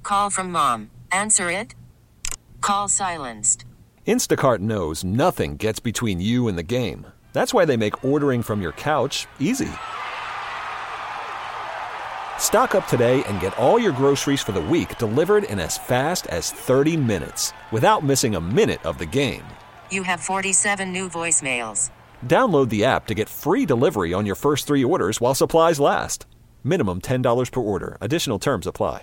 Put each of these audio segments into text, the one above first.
Call from mom. Answer it. Call silenced. Instacart knows nothing gets between you and the game. That's why they make ordering from your couch easy. Stock up today and get all your groceries for the week delivered in as fast as 30 minutes without missing a minute of the game. You have 47 new voicemails. Download the app to get free delivery on your first 3 orders while supplies last. Minimum $10 per order. Additional terms apply.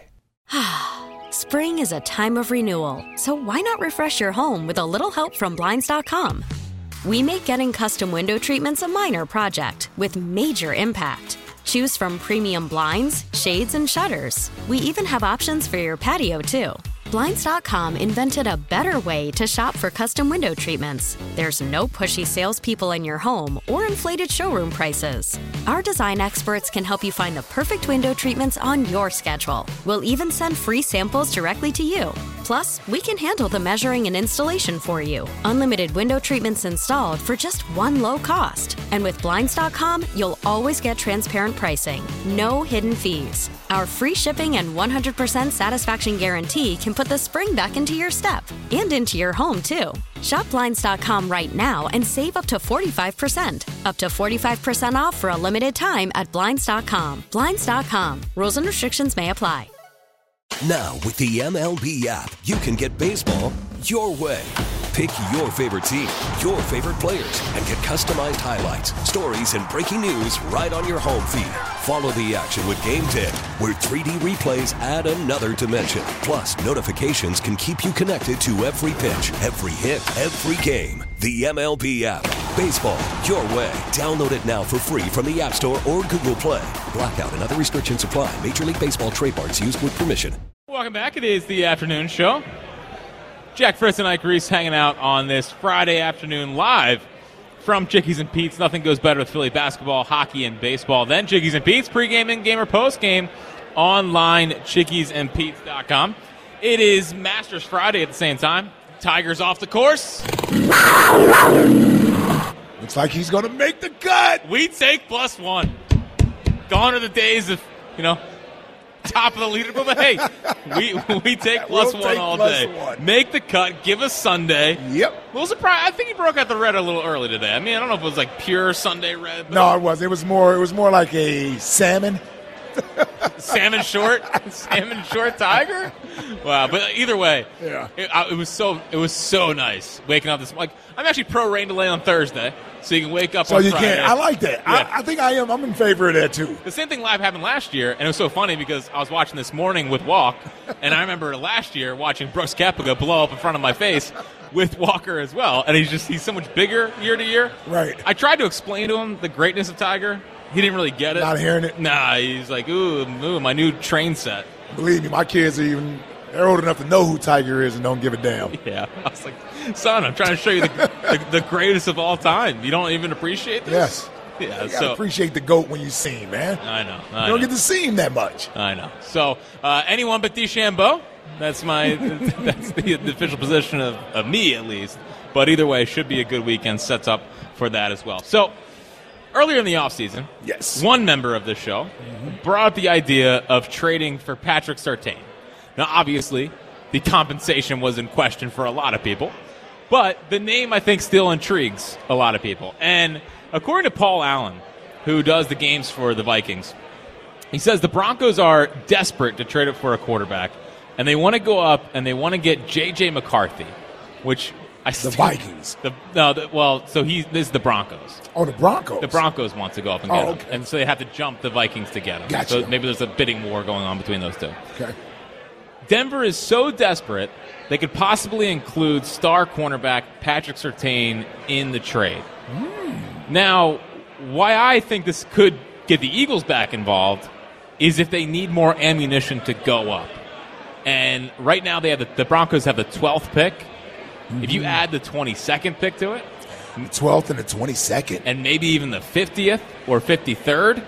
Spring is a time of renewal, so why not refresh your home with a little help from Blinds.com? We make getting custom window treatments a minor project with major impact. Choose from premium blinds, shades, and shutters. We even have options for your patio, too. Blinds.com invented a better way to shop for custom window treatments. There's no pushy salespeople in your home or inflated showroom prices. Our design experts can help you find the perfect window treatments on your schedule. We'll even send free samples directly to you. Plus, we can handle the measuring and installation for you. Unlimited window treatments installed for just one low cost. And with Blinds.com, you'll always get transparent pricing. No hidden fees. Our free shipping and 100% satisfaction guarantee can put the spring back into your step and into your home, too. Shop Blinds.com right now and save up to 45%. Up to 45% off for a limited time at Blinds.com. Blinds.com. Rules and restrictions may apply. Now, with the MLB app, you can get baseball your way. Pick your favorite team, your favorite players, and get customized highlights, stories, and breaking news right on your home feed. Follow the action with Game Tip, where 3D replays add another dimension. Plus, notifications can keep you connected to every pitch, every hit, every game. The MLB app. Baseball your way. Download it now for free from the App Store or Google Play. Blackout and other restrictions apply. Major League Baseball trademarks used with permission. Welcome back. It is the afternoon show. Jack Fritz and Ike Reese hanging out on this Friday afternoon live from Chickies and Pete's. Nothing goes better with Philly basketball, hockey, and baseball than Chickies and Pete's. Pre-game, in-game, or post-game online, chickiesandpete's.com. It is Masters Friday at the same time. Tiger's off the course. Looks like he's going to make the cut. We take +1. Gone are the days of, top of the leaderboard. But hey, we take +1 all day. Make the cut. Give us Sunday. Yep. A little surprise. I think he broke out the red a little early today. I mean, I don't know if it was like pure Sunday red. No, it was. It was more like a salmon. Salmon short Tiger. Wow, but either way, yeah, it was so nice waking up this. Like, I'm actually pro rain delay on Thursday, so you can wake up. So on you Friday. can. I like that. Yeah. I think I am. I'm in favor of that too. The same thing happened last year, and it was so funny because I was watching this morning with Walk, and I remember last year watching Brooks Koepka blow up in front of my face with Walker as well, and he's so much bigger year to year. Right. I tried to explain to him the greatness of Tiger. He didn't really get it. Not hearing it? Nah, he's like, ooh, my new train set. Believe me, my kids they're old enough to know who Tiger is and don't give a damn. Yeah. I was like, son, I'm trying to show you the greatest of all time. You don't even appreciate this? Yes. Yeah, you gotta appreciate the GOAT when you see him, man. I know. You don't get to see him that much. I know. So, anyone but DeChambeau. That's the official position of me, at least. But either way, should be a good weekend. Sets up for that as well. So, earlier in the offseason, yes, one member of the show brought up the idea of trading for Patrick Surtain. Now, obviously, the compensation was in question for a lot of people, but the name, I think, still intrigues a lot of people. And according to Paul Allen, who does the games for the Vikings, he says the Broncos are desperate to trade up for a quarterback, and they want to go up and they want to get J.J. McCarthy, which the Vikings. This is the Broncos. Oh, the Broncos. The Broncos want to go up and get him. Okay. And so they have to jump the Vikings to get him. Gotcha. So maybe there's a bidding war going on between those two. Okay. Denver is so desperate they could possibly include star cornerback Patrick Surtain in the trade. Now, why I think this could get the Eagles back involved is if they need more ammunition to go up. And right now they have the Broncos have the 12th pick. If you add the 22nd pick to it, the 12th and the 22nd, and maybe even the 50th or 53rd,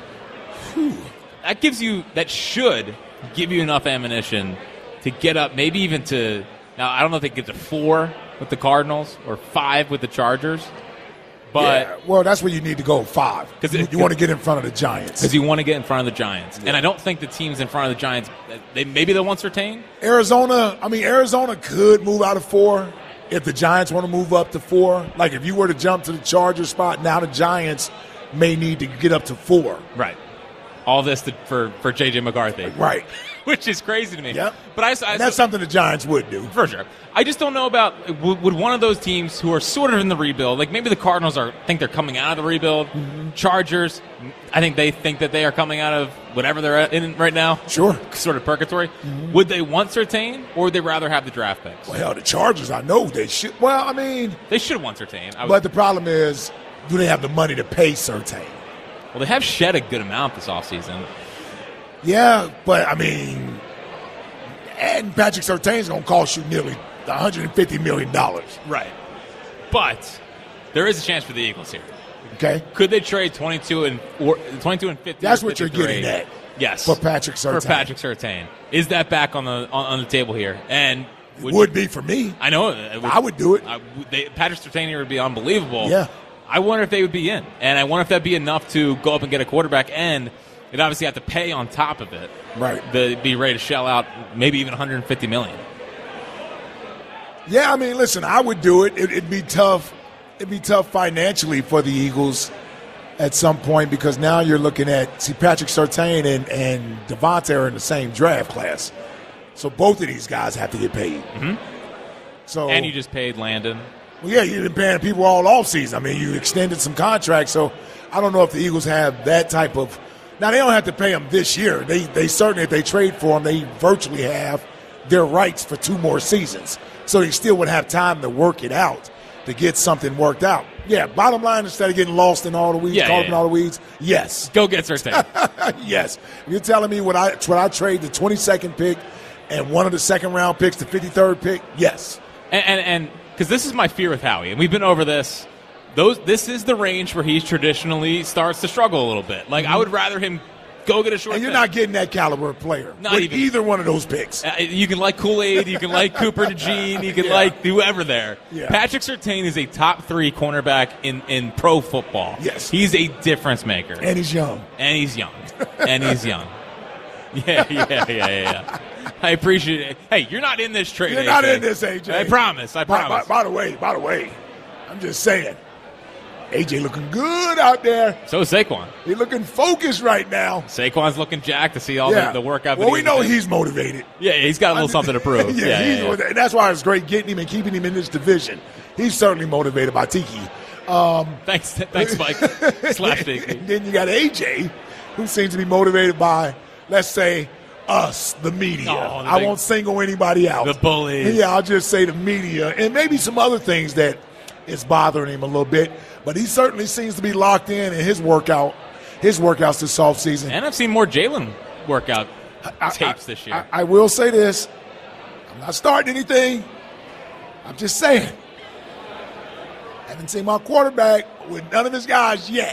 that should give you enough ammunition to get up, maybe even to, now I don't know if they get to 4 with the Cardinals or 5 with the Chargers, But well, that's where you need to go 5. Because you want to get in front of the Giants. Because you want to get in front of the Giants. And I don't think the teams in front of the Giants, maybe they'll want Surtain. Arizona could move out of 4 if the Giants want to move up to 4. Like if you were to jump to the Chargers spot, now the Giants may need to get up to 4. Right. All this for J.J. McCarthy. Right. Which is crazy to me. Yep. But that's something the Giants would do. For sure. I just don't know about would one of those teams who are sort of in the rebuild, like maybe the Cardinals think they're coming out of the rebuild. Mm-hmm. Chargers, I think they think that they are coming out of whatever they're in right now. Sure. Sort of purgatory. Mm-hmm. Would they want Surtain, or would they rather have the draft picks? Well, the Chargers, I know they should. Well, I mean. They should want Surtain. But the problem is, do they have the money to pay Surtain? Well, they have shed a good amount this offseason. Yeah, but, I mean, and Patrick Surtain's going to cost you nearly $150 million. Right. But there is a chance for the Eagles here. Okay. Could they trade 22 and 50? That's what you're getting at. Yes. For Patrick Surtain. Is that back on the table here? And would be for me. I know. I would do it. Patrick Surtain here would be unbelievable. Yeah. I wonder if they would be in. And I wonder if that'd be enough to go up and get a quarterback. And they'd obviously have to pay on top of it. Right. They'd be ready to shell out maybe even $150 million. Yeah, I mean, listen, I would do it. It'd be tough. It'd be tough financially for the Eagles at some point because now you're looking at, Patrick Surtain and Devontae are in the same draft class. So both of these guys have to get paid. Mm-hmm. So and you just paid Landon. Well, yeah, you've been paying people all offseason. I mean, you extended some contracts. So I don't know if the Eagles have that type of – now, they don't have to pay them this year. They certainly, if they trade for them, they virtually have their rights for 2 more seasons. So they still would have time to work it out, to get something worked out. Yeah, bottom line, instead of getting lost in all the weeds, caught up in all the weeds, yes. Go get Surtain. Yes. You're telling me when I trade the 22nd pick and one of the second-round picks, the 53rd pick, yes. And because this is my fear with Howie, and we've been over this. This is the range where he traditionally starts to struggle a little bit. Like, I would rather him go get a short And you're pick. not getting that caliber of player with either one of those picks. You can like Kool-Aid, you can like Cooper DeJean, you can like whoever there. Yeah. Patrick Surtain is a top 3 cornerback in pro football. Yes. He's a difference maker. And he's young. Yeah. I appreciate it. Hey, you're not in this trade, You're AJ. not in this, AJ. I promise. By the way, I'm just saying, AJ looking good out there. So is Saquon. He's looking focused right now. Saquon's looking jacked to see all the workout videos. Well, we know he's motivated. Yeah, he's got a little something to prove. Yeah. That's why it's great getting him and keeping him in this division. He's certainly motivated by Tiki. Thanks, Mike. Slash Tiki. And then you got AJ, who seems to be motivated by, let's say, us, the media. I won't single anybody out. The bullies. Yeah, I'll just say the media and maybe some other things that is bothering him a little bit. But he certainly seems to be locked in his workouts this offseason. And I've seen more Jalen workout tapes this year. I will say this. I'm not starting anything. I'm just saying. Haven't seen my quarterback with none of his guys yet.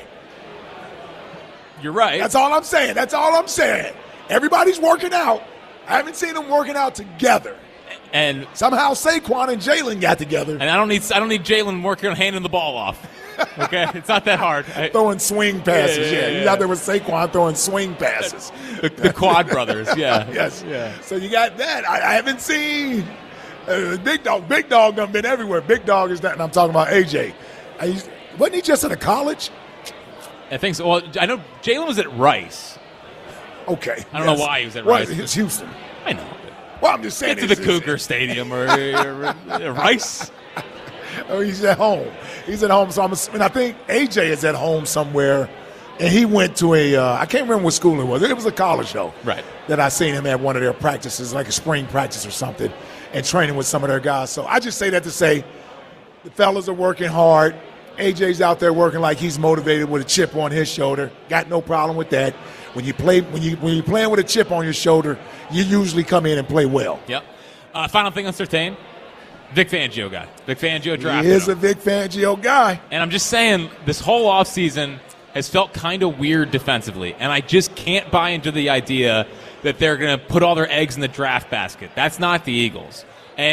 You're right. That's all I'm saying. Everybody's working out. I haven't seen them working out together. And somehow Saquon and Jalen got together. And I don't need Jalen working on handing the ball off. Okay, it's not that hard. Throwing swing passes. Yeah. He's out there with Saquon throwing swing passes. the Quad brothers. Yeah. Yes. Yeah. So you got that. I haven't seen Big Dog. Big Dog done been everywhere. Big Dog is that, and I'm talking about AJ. Wasn't he just at a college? I think so. Well, I know Jalen was at Rice. Okay. I don't know why he was at Rice. It's Houston. I know. Well, I'm just saying. Get to the Cougar Stadium or Rice. Oh, he's at home. So I think AJ is at home somewhere, and he went to I can't remember what school it was. It was a college, though. Right. That I seen him at one of their practices, like a spring practice or something, and training with some of their guys. So I just say that to say the fellas are working hard. AJ's out there working like he's motivated with a chip on his shoulder. Got no problem with that. When you're playing with a chip on your shoulder, you usually come in and play well. Yep. Final thing on Surtain, Vic Fangio guy. Vic Fangio drafted He is him. a Vic Fangio guy. And I'm just saying, this whole offseason has felt kind of weird defensively, and I just can't buy into the idea that they're going to put all their eggs in the draft basket. That's not the Eagles. And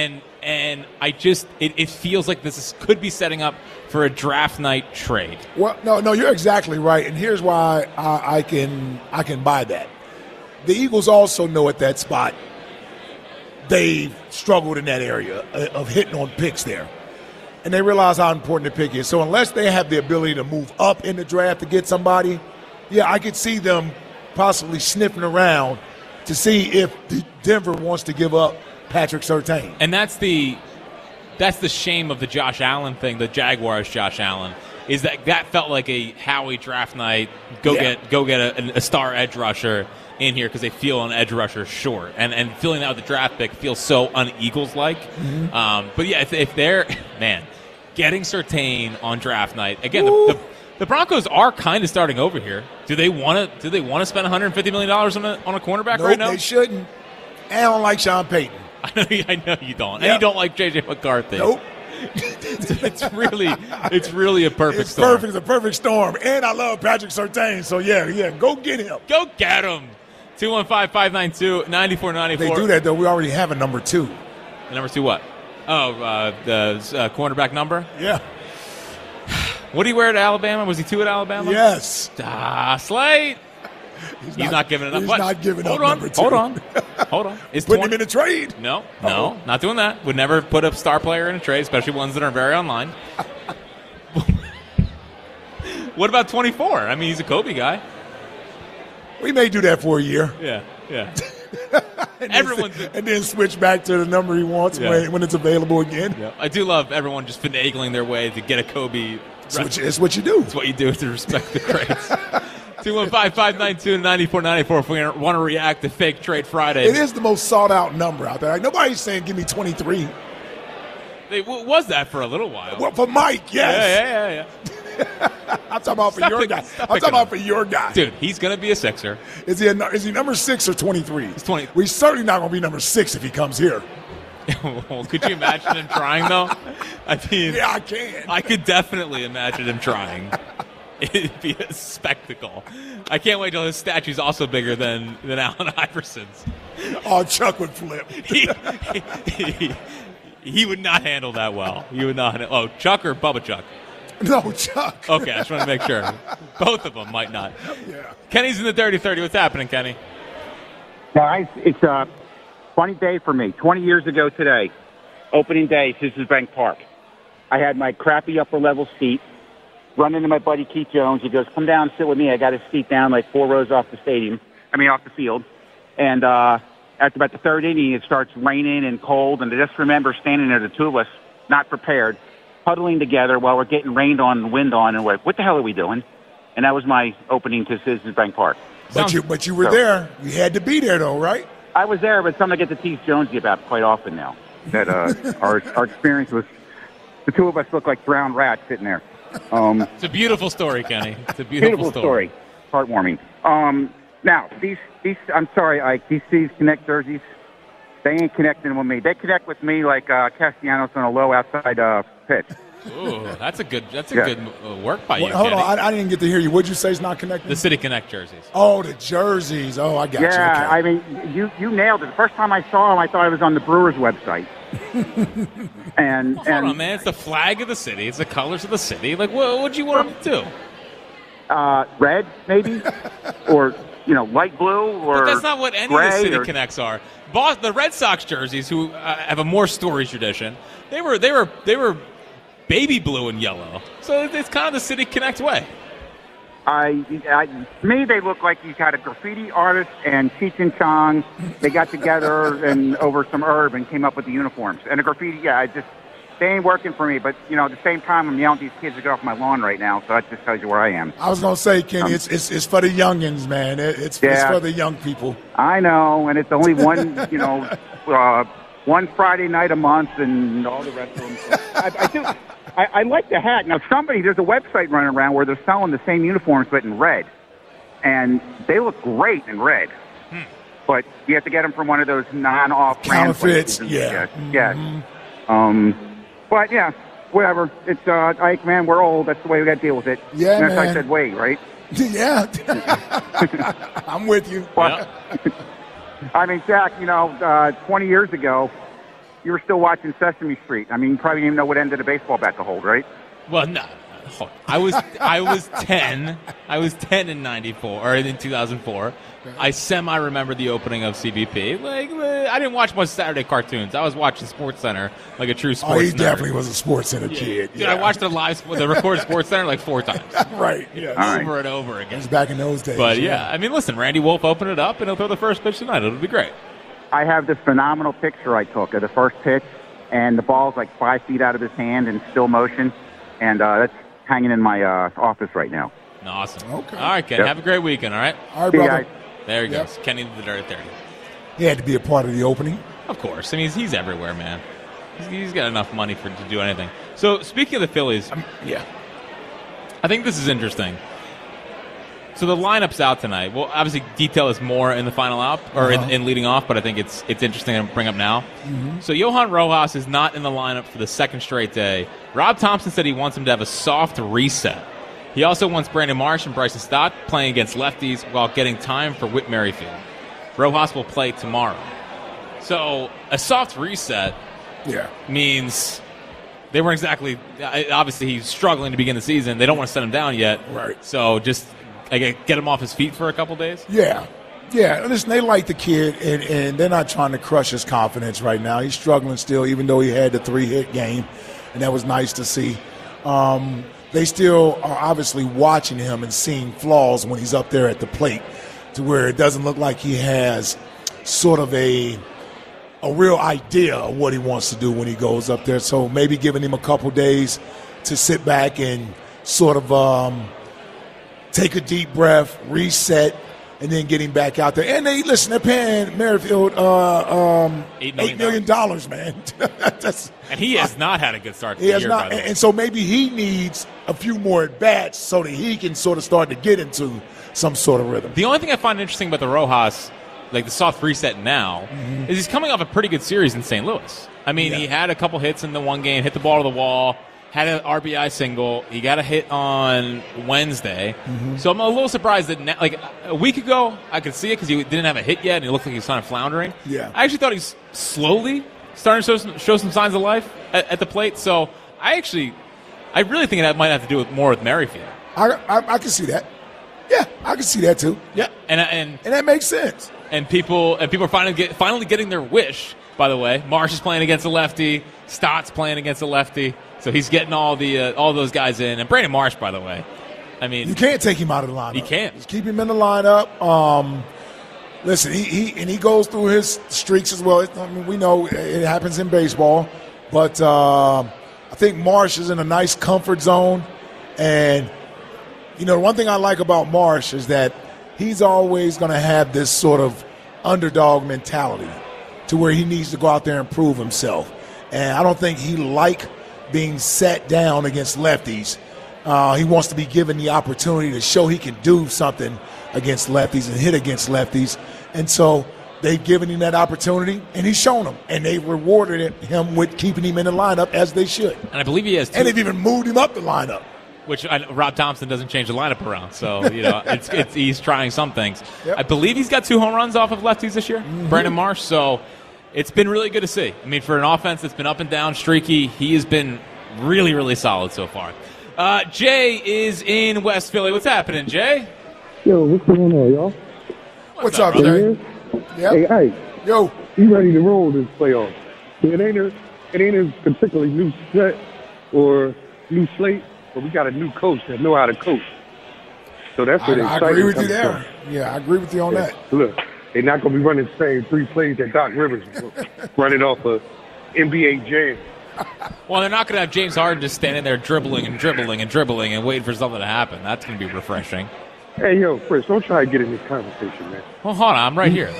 and it feels like this could be setting up for a draft night trade. Well, no, you're exactly right, and here's why I can buy that. The Eagles also know at that spot they've struggled in that area of hitting on picks there, and they realize how important the pick is. So unless they have the ability to move up in the draft to get somebody, yeah, I could see them possibly sniffing around to see if Denver wants to give up Patrick Surtain. And that's the shame of the Josh Allen thing, the Jaguars Josh Allen, is that felt like a Howie draft night, get a star edge rusher in here because they feel an edge rusher short. And filling that with the draft pick feels so un-Eagles-like. Mm-hmm. But yeah, if they're, man, getting Surtain on draft night, again, the Broncos are kind of starting over here. Do they want to spend $150 million on a cornerback right now? They shouldn't. And I don't like Sean Payton. I know you don't. Yep. And you don't like J.J. McCarthy. Nope. it's really a perfect storm. Perfect. It's a perfect storm. And I love Patrick Surtain. So, yeah, go get him. Go get him. 215-592-9494. They do that, though. We already have a number 2. The number 2 what? Oh, the cornerback number? Yeah. What did he wear at Alabama? Was he 2 at Alabama? Yes. Slate. He's not giving it up. He's What? not giving up Hold number 2. Hold on. Putting him in a trade. No, not doing that. Would never put a star player in a trade, especially ones that are very online. What about 24? I mean, he's a Kobe guy. We may do that for a year. Yeah. and then switch back to the number he wants when it's available again. Yeah. I do love everyone just finagling their way to get a Kobe. It's what you do. It's what you do to respect the trades. 215-592-9494 if we want to react to Fake Trade Friday. It is the most sought-out number out there. Like, nobody's saying, give me 23. It was that for a little while. Well, for Mike, yes. Yeah. I'm talking about for your guy. I'm talking about for your guy. Dude, he's going to be a Sixer. Is he number 6 or 23? He's 20. We're certainly not going to be number 6 if he comes here. Well, could you imagine him trying, though? I mean, yeah, I can. I could definitely imagine him trying. It'd be a spectacle. I can't wait till his statue's also bigger than Allen Iverson's. Oh, Chuck would flip. He would not handle that well. He would not. Oh, Chuck or Bubba Chuck? No, Chuck. Okay, I just want to make sure. Both of them might not. Yeah. Kenny's in the Dirty 30. What's happening, Kenny? Guys, it's a funny day for me. 20 years ago today, opening day, Citizens Bank Park. I had my crappy upper-level seat. Run into my buddy Keith Jones. He goes, come down and sit with me. I got his seat down like 4 rows off the field. And after about the third inning, it starts raining and cold. And I just remember standing there, the two of us, not prepared, huddling together while we're getting rained on and wind on. And we're like, what the hell are we doing? And that was my opening to Citizens Bank Park. But you were there. You had to be there, though, right? I was there, but something I get to tease Jonesy about quite often now. That our experience was the two of us look like drowned rats sitting there. It's a beautiful story, Kenny. It's a beautiful story. Heartwarming. Now, these I'm sorry, Ike, these Connect jerseys, they ain't connecting with me. They connect with me like Castellanos on a low outside pitch. Ooh, that's a good work by you, Hold Kenny. on, I didn't get to hear you. What'd you say is not connecting? The City Connect jerseys. Oh, the jerseys. Oh, I got you. Yeah, Okay. I mean, you nailed it. The first time I saw them, I thought I was on the Brewers website. and Hold on, man. It's the flag of the city. It's the colors of the city. Like, what'd you want them to do? Red, maybe? Or, light blue? Or But that's not what any of the City Connects are. The Red Sox jerseys, who have a more storied tradition, they were baby blue and yellow. So it's kind of the City Connect way. To me, they look like you had a graffiti artist and Cheech and Chong. They got together and over some herb and came up with the uniforms. And the graffiti, they ain't working for me. But, at the same time, I'm yelling at these kids to get off my lawn right now. So that just tells you where I am. I was going to say, Kenny, it's for the youngins, man. It's for the young people. I know, and it's only one, one Friday night a month and all the rest of them. I like the hat. Now, there's a website running around where they're selling the same uniforms but in red. And they look great in red. But you have to get them from one of those non-off-brand counterfeits. places. Yeah. Yes. But, yeah, whatever. It's, Ike, man, we're old. That's the way we got to deal with it. Yeah, and that's man. I said wait, right? Yeah. I'm with you. But, I mean, Jack, 20 years ago, you were still watching Sesame Street. I mean, you probably didn't even know what end of the baseball bat to hold, right? Well, no. I was 10. I was 10 in 94 or in 2004. I remember the opening of CBP. Like, I didn't watch much Saturday cartoons. I was watching SportsCenter like a true sports. Oh, he nerd. definitely was a SportsCenter kid. Dude, I watched the recorded SportsCenter like 4 times. Right. Yeah. Over and over again. It was back in those days. But yeah, I mean, listen, Randy Wolf opened it up and he'll throw the first pitch tonight. It'll be great. I have this phenomenal picture I took of the first pitch, and the ball's like 5 feet out of his hand in still motion, and that's hanging in my office right now. Awesome. Okay. All right, Ken. Yep. Have a great weekend, all right? All right, See you brother. guys. There he goes. Kenny the Dirt 30. He had to be a part of the opening. Of course. I mean, he's everywhere, man. He's got enough money to do anything. So, speaking of the Phillies, I think this is interesting. So the lineup's out tonight. We'll obviously detail this more in the final out or in leading off, but I think it's interesting to bring up now. Mm-hmm. So Johan Rojas is not in the lineup for the second straight day. Rob Thompson said he wants him to have a soft reset. He also wants Brandon Marsh and Bryson Stott playing against lefties while getting time for Whit Merrifield. Rojas will play tomorrow. So a soft reset means they weren't exactly – obviously he's struggling to begin the season. They don't want to set him down yet. Right. So just get him off his feet for a couple days? Yeah. Yeah, listen, they like the kid, and they're not trying to crush his confidence right now. He's struggling still, even though he had the 3-hit game, and that was nice to see. They still are obviously watching him and seeing flaws when he's up there at the plate to where it doesn't look like he has sort of a real idea of what he wants to do when he goes up there. So maybe giving him a couple days to sit back and sort of take a deep breath, reset, and then getting back out there. And they're paying Merrifield $8 million, man. And he has not had a good start to he the has year, not, by the way. and so maybe he needs a few more at-bats so that he can sort of start to get into some sort of rhythm. The only thing I find interesting about the Rojas, like the soft reset now, is he's coming off a pretty good series in St. Louis. I mean, he had a couple hits in the one game, hit the ball to the wall, had an RBI single. He got a hit on Wednesday. So I'm a little surprised that now, like a week ago, I could see it because he didn't have a hit yet and he looked like he was kind of floundering. Yeah. I actually thought he's slowly starting to show some signs of life at the plate. So I really think that might have to do more with Merrifield. I can see that. Yeah, I can see that too. Yeah, and that makes sense. And people are finally getting their wish. By the way, Marsh is playing against a lefty. Stott's playing against a lefty. So he's getting all those guys in. And Brandon Marsh, by the way, I mean, you can't take him out of the lineup. You can't. Just keep him in the lineup. Listen, he goes through his streaks as well. I mean, we know it happens in baseball, but I think Marsh is in a nice comfort zone. And you know, one thing I like about Marsh is that he's always going to have this sort of underdog mentality to where he needs to go out there and prove himself. And I don't think he like being sat down against lefties. He wants to be given the opportunity to show he can do something against lefties and hit against lefties. And so they've given him that opportunity, and he's shown them. And they've rewarded him with keeping him in the lineup as they should. And I believe he has two. And they've even moved him up the lineup. Which Rob Thompson doesn't change the lineup around, so you know he's trying some things. Yep. I believe he's got 2 home runs off of lefties this year, Brandon Marsh. So it's been really good to see. I mean, for an offense that's been up and down, streaky, he has been really, really solid so far. Jay is in West Philly. What's happening, Jay? Yo, what's going on, y'all? What's up, brother? Jay? Yep. Hey, Yo. You ready to roll this playoff? It ain't a particularly new set or new slate. But we got a new coach that know how to coach. So that's what I agree with you there. Yeah, I agree with you on that. Look, they're not going to be running the same 3 plays that Doc Rivers was running off of NBA Jam. Well, they're not going to have James Harden just standing there dribbling and waiting for something to happen. That's going to be refreshing. Hey, yo, Chris, don't try to get in this conversation, man. Well, hold on. I'm right here.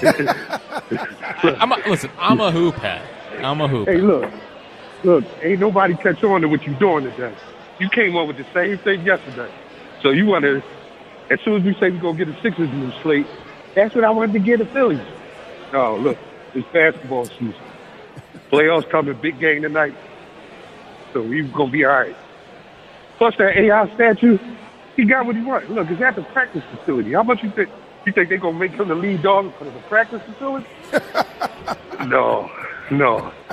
Listen, I'm a hoop head. Hey, look, ain't nobody catch on to what you doing today. You came up with the same thing yesterday. So you want to, as soon as we say we're going to get a Sixers new slate, that's what I wanted to get the Phillies. No, look, it's basketball season. Playoffs coming, big game tonight. So we're going to be all right. Plus that AI statue, he got what he wanted. Look, it's at the practice facility. How much you think? You think they're going to make him the lead dog for the practice facility? No.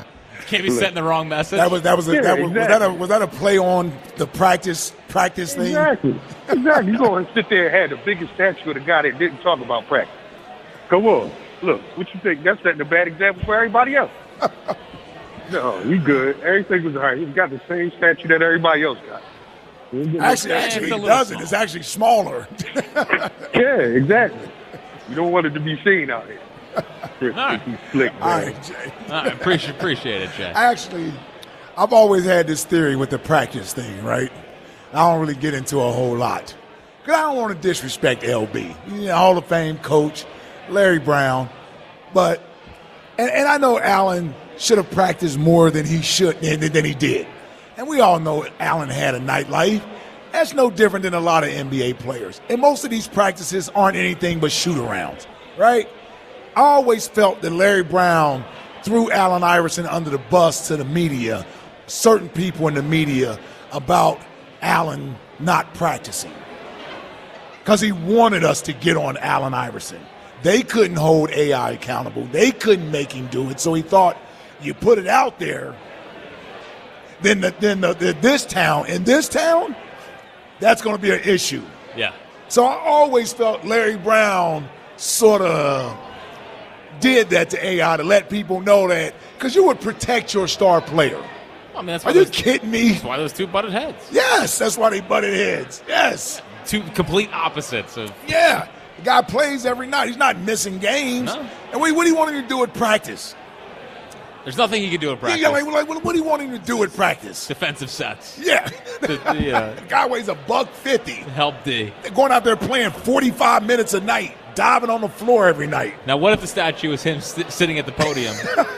Can't be setting the wrong message. Was that a play on the practice thing? Exactly. You go and sit there and have the biggest statue of the guy that didn't talk about practice. Come on. Look, what you think? That's setting a bad example for everybody else. No, you good. Everything was all right. He's got the same statue that everybody else got. Actually, he doesn't. It's actually smaller. Yeah, exactly. You don't want it to be seen out here. All right. Slick, all right, Jay. All right, appreciate it, Jay. Actually, I've always had this theory with the practice thing, right? I don't really get into a whole lot. Because I don't want to disrespect LB. Hall of Fame coach, Larry Brown. But, and I know Allen should have practiced more than he than he did. And we all know Allen had a nightlife. That's no different than a lot of NBA players. And most of these practices aren't anything but shoot-arounds, right? I always felt that Larry Brown threw Allen Iverson under the bus to the media, certain people in the media, about Allen not practicing. Because he wanted us to get on Allen Iverson. They couldn't hold AI accountable. They couldn't make him do it. So he thought, you put it out there, then this town, that's going to be an issue. Yeah. So I always felt Larry Brown sort of did that to AI to let people know that, because you would protect your star player. I mean, that's why Are you kidding me? That's why those two butted heads. Yes, that's why they butted heads. Yes. Two complete opposites of. Yeah. The guy plays every night. He's not missing games. No. And what do you want him to do at practice? There's nothing he can do at practice. Yeah, what do you want him to do at practice? Defensive sets. Yeah. The guy weighs $150. Help D. They're going out there playing 45 minutes a night, diving on the floor every night. Now, what if the statue was him sitting at the podium?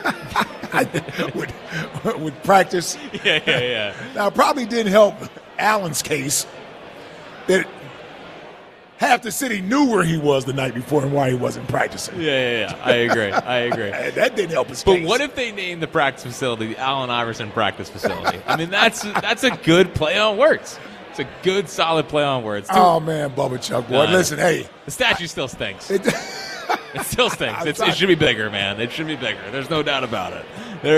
With practice. Yeah. Now, it probably didn't help Allen's case that half the city knew where he was the night before and why he wasn't practicing. Yeah. I agree. That didn't help his But case. what if they named the practice facility the Allen Iverson Practice Facility? I mean, that's a good play on words. It's a good, solid play on words. Oh, man, Bubba Chuck, boy. Listen, hey. The statue still stinks. It still stinks. It should be bigger, man. It should be bigger. There's no doubt about it.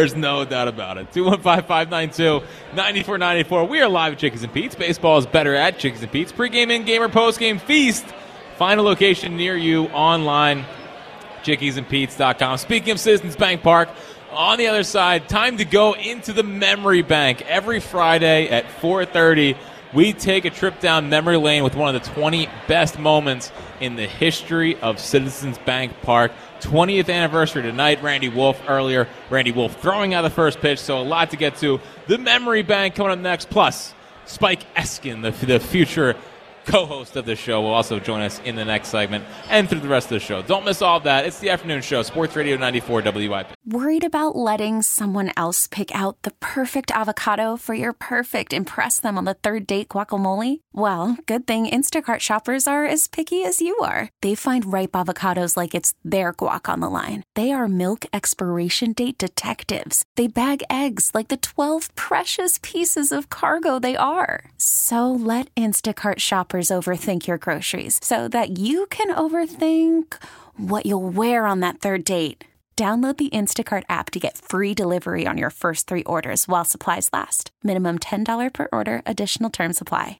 215-592-9494. We are live at Chickies and Pete's. Baseball is better at Chickies and Pete's. Pre-game, in-game, or post-game feast. Find a location near you online, chickiesandpete's.com. Speaking of Citizens Bank Park, on the other side, time to go into the memory bank. Every Friday at 4:30, we take a trip down memory lane with one of the 20 best moments in the history of Citizens Bank Park. 20th anniversary tonight. Randy Wolf earlier. Randy Wolf throwing out the first pitch, so a lot to get to. The memory bank coming up next, plus Spike Eskin, the future co-host of the show, will also join us in the next segment and through the rest of the show. Don't miss all of that. It's the afternoon show, Sports Radio 94 WIP. Worried about letting someone else pick out the perfect avocado for your perfect impress them on the third date guacamole? Well, good thing Instacart shoppers are as picky as you are. They find ripe avocados like it's their guac on the line. They are milk expiration date detectives. They bag eggs like the 12 precious pieces of cargo they are. So let Instacart shoppers overthink your groceries so that you can overthink what you'll wear on that third date. Download the Instacart app to get free delivery on your first 3 orders while supplies last. Minimum $10 per order. Additional terms apply.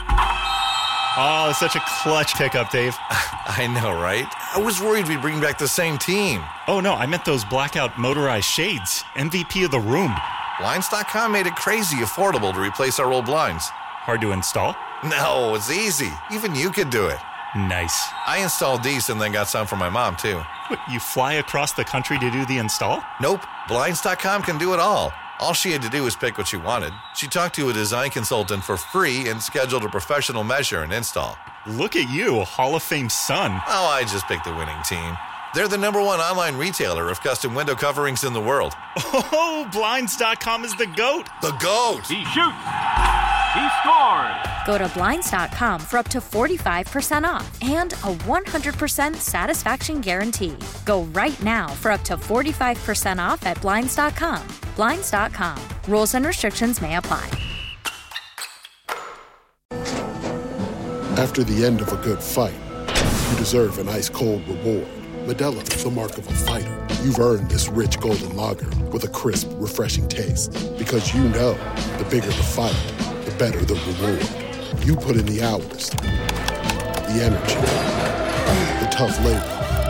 Oh, it's such a clutch pickup, Dave. I know, right? I was worried we'd bring back the same team. Oh, no, I meant those blackout motorized shades. MVP of the room. Blinds.com made it crazy affordable to replace our old blinds. Hard to install? No, it's easy. Even you could do it. Nice. I installed these and then got some for my mom, too. What, you fly across the country to do the install? Nope. Blinds.com can do it all. All she had to do was pick what she wanted. She talked to a design consultant for free and scheduled a professional measure and install. Look at you, a Hall of Fame son. Oh, I just picked the winning team. They're the #1 online retailer of custom window coverings in the world. Oh, Blinds.com is the GOAT. The GOAT! He shoots. He scores. Go to Blinds.com for up to 45% off and a 100% satisfaction guarantee. Go right now for up to 45% off at Blinds.com. Blinds.com. Rules and restrictions may apply. After the end of a good fight, you deserve an ice-cold reward. Medalla is the mark of a fighter. you've earned this rich golden lager with a crisp, refreshing taste. Because you know, the bigger the fight, the better the reward. You put in the hours, the energy, the tough labor.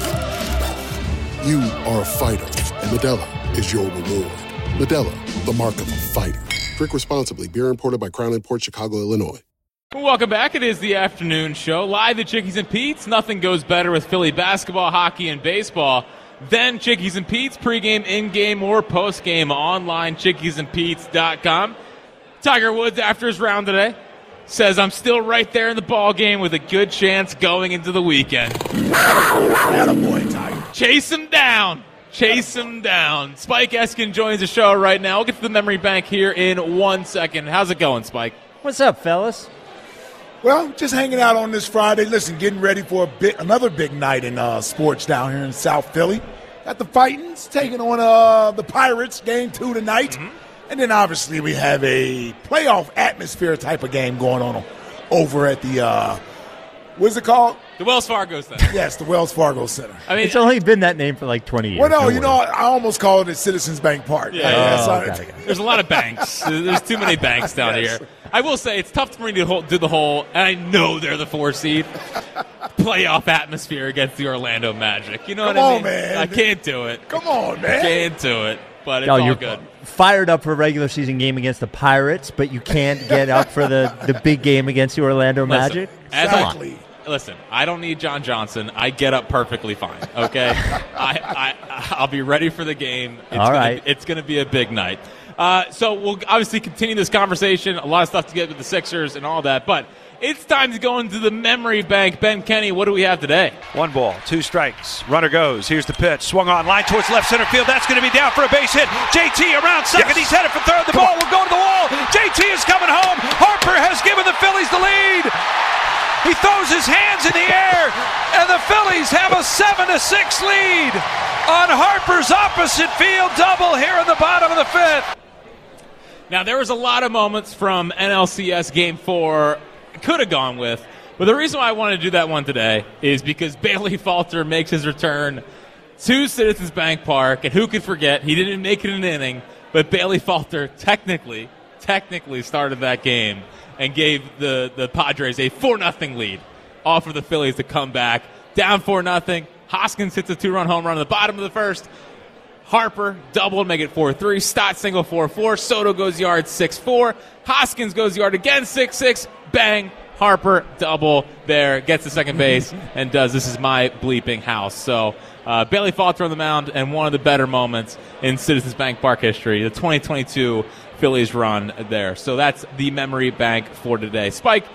You are a fighter, and Modelo is your reward. Modelo, the mark of a fighter. Drink responsibly. Beer imported by Crown Imports, Chicago, Illinois. Welcome back. It is the afternoon show. Live at Chickies and Pete's. Nothing goes better with Philly basketball, hockey, and baseball than Chickies and Pete's. Pre-game, in-game, or post-game online, chickiesandpete's.com. Tiger Woods, after his round today, says, I'm still right there in the ball game with a good chance going into the weekend. Attaboy, Tiger. Chase him down. Chase him down. Spike Eskin joins the show right now. We'll get to the memory bank here in 1 second. How's it going, Spike? What's up, fellas? Well, just hanging out on this Friday. Listen, getting ready for another big night in sports down here in South Philly. Got the Fightins taking on the Pirates, game 2 tonight. Mm-hmm. And then, obviously, we have a playoff atmosphere type of game going on over at the, what's it called? The Wells Fargo Center. Yes, the Wells Fargo Center. I mean, it's only been that name for like 20 years. Well, no, you know, I almost called it Citizens Bank Park. Yeah. There's a lot of banks. There's too many banks down here. I will say it's tough for me to do the whole, and I know they're the 4 seed, playoff atmosphere against the Orlando Magic. You know what I mean? Come on, man. I can't do it. Come on, man. Can't do it, but it's all good. Fired up for a regular season game against the Pirates, but you can't get up for the big game against the Orlando Magic? Exactly. Listen, I don't need John Johnson. I get up perfectly fine, okay? I'll be ready for the game. It's going to be a big night. So we'll obviously continue this conversation. A lot of stuff to get with the Sixers and all that, but it's time to go into the memory bank. Ben Kenny, what do we have today? 1 ball, 2 strikes. Runner goes. Here's the pitch. Swung on, line towards left center field. That's going to be down for a base hit. JT around second. Yes. He's headed for third. The ball will go to the wall. JT is coming home. Harper has given the Phillies the lead. He throws his hands in the air, and the Phillies have a 7-6 lead on Harper's opposite field double here in the bottom of the 5th. Now, there was a lot of moments from NLCS Game 4 could have gone with, but the reason why I wanted to do that one today is because Bailey Falter makes his return to Citizens Bank Park, and who could forget, he didn't make it an inning, but Bailey Falter technically started that game and gave the Padres a 4-0 lead, all for the Phillies to come back. Down 4-0. Hoskins hits a 2-run home run in the bottom of the 1st. Harper doubled, make it 4-3. Stott single 4-4. Soto goes yard 6-4. Hoskins goes yard again 6-6. Bang. Harper double there, gets to second base, and does This Is My Bleeping House. So Bailey Falter on the mound, and one of the better moments in Citizens Bank Park history, the 2022 Phillies run there. So that's the memory bank for today. Spike,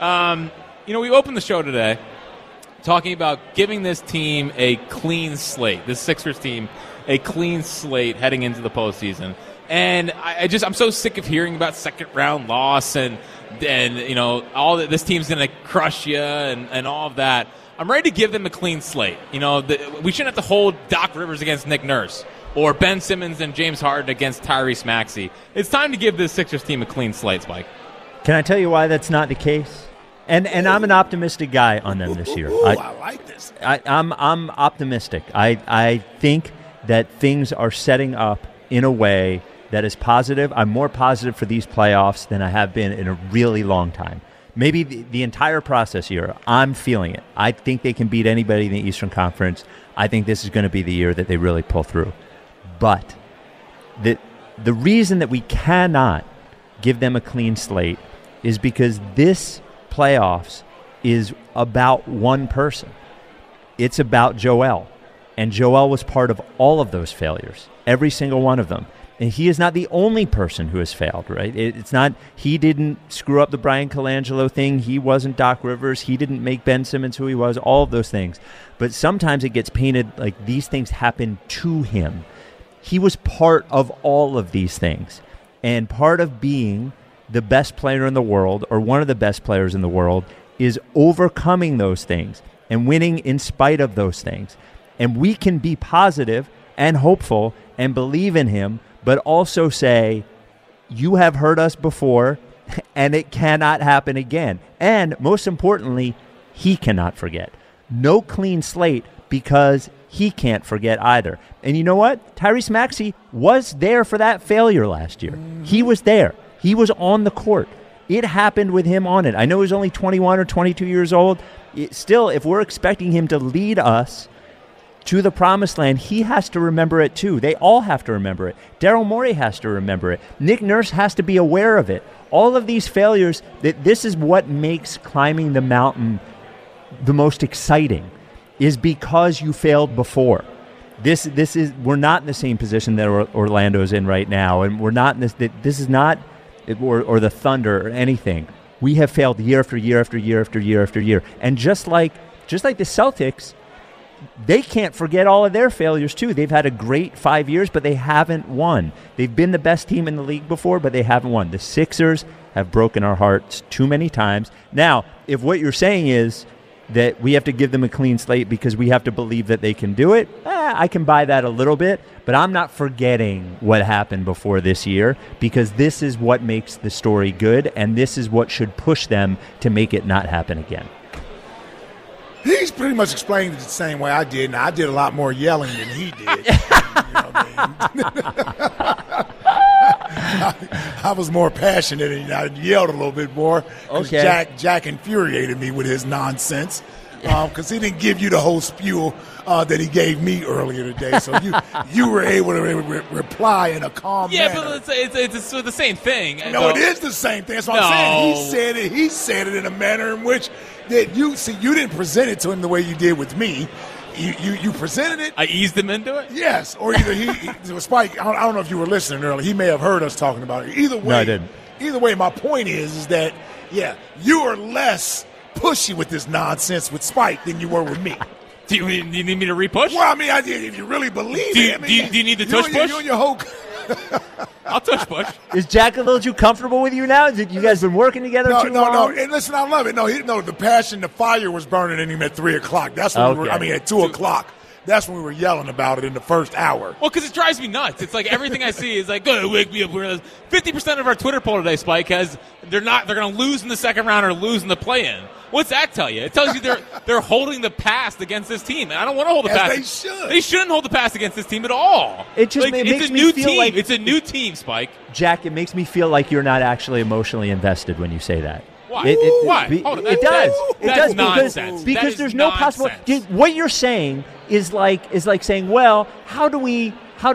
we opened the show today talking about giving this team a clean slate, this Sixers team a clean slate heading into the postseason. And I'm so sick of hearing about second-round loss and all that this team's going to crush you and all of that. I'm ready to give them a clean slate. We shouldn't have to hold Doc Rivers against Nick Nurse or Ben Simmons and James Harden against Tyrese Maxey. It's time to give this Sixers team a clean slate, Spike. Can I tell you why that's not the case? And I'm an optimistic guy on them this year. I like this. I'm optimistic. I think that things are setting up in a way that is positive. I'm more positive for these playoffs than I have been in a really long time. Maybe the entire process here, I'm feeling it. I think they can beat anybody in the Eastern Conference. I think this is going to be the year that they really pull through. But the reason that we cannot give them a clean slate is because this playoffs is about one person. It's about Joel. And Joel was part of all of those failures, every single one of them. And he is not the only person who has failed, right? It's not, he didn't screw up the Brian Colangelo thing. He wasn't Doc Rivers. He didn't make Ben Simmons who he was, all of those things. But sometimes it gets painted like these things happened to him. He was part of all of these things. And part of being the best player in the world, or one of the best players in the world, is overcoming those things and winning in spite of those things. And we can be positive and hopeful and believe in him, but also say, you have hurt us before, and it cannot happen again. And most importantly, he cannot forget. No clean slate, because he can't forget either. And you know what? Tyrese Maxey was there for that failure last year. He was there. He was on the court. It happened with him on it. I know he was only 21 or 22 years old. Still, if we're expecting him to lead us to the promised land, he has to remember it too. They all have to remember it. Daryl Morey has to remember it. Nick Nurse has to be aware of it. All of these failures, this is what makes climbing the mountain the most exciting, is because you failed before. We're not in the same position that Orlando's in right now, and we're not in this is not or the Thunder or anything. We have failed year after year after year after year after year. And just like the Celtics, they can't forget all of their failures too. They've had a great 5 years, but they haven't won. They've been the best team in the league before, but they haven't won. The Sixers have broken our hearts too many times. Now, if what you're saying is that we have to give them a clean slate because we have to believe that they can do it, I can buy that a little bit, but I'm not forgetting what happened before this year, because this is what makes the story good, and this is what should push them to make it not happen again. He's pretty much explained it the same way I did, and I did a lot more yelling than he did. You know what I mean? I was more passionate, and I yelled a little bit more. Okay. Jack infuriated me with his nonsense because he didn't give you the whole spew that he gave me earlier today. So you were able to reply in a calm manner. Yeah, but it's the same thing. No, it is the same thing. That's what I'm saying. He said it in a manner in which that you didn't present it to him the way you did with me. You presented it. I eased him into it? Yes. Or either he Spike, I don't know if you were listening earlier. He may have heard us talking about it. Either way, no, I didn't. Either way, my point is that, you are less pushy with this nonsense with Spike than you were with me. Do you need me to repush? Well, I mean, if you really believe it. Do you need the tush push? You and your whole... I'll tush push. Is Jack a little too comfortable with you now? You guys been working together too long? No. And listen, I love it. No, the passion, the fire was burning in him at 3 o'clock. That's when we were, at 2 o'clock. That's when we were yelling about it in the first hour. Well, because it drives me nuts. It's like everything I see is like, go wake me up. 50% of our Twitter poll today, Spike, has they're going to lose in the second round or lose in the play-in. What's that tell you? It tells you they're holding the past against this team. And I don't want to hold the past. They should. They shouldn't hold the past against this team at all. It just makes me feel like it's a new team, Spike. Jack, it makes me feel like you're not actually emotionally invested when you say that. Why? Why? It does. It does nonsense. Because there's no possible. What you're saying is like saying, well, how do we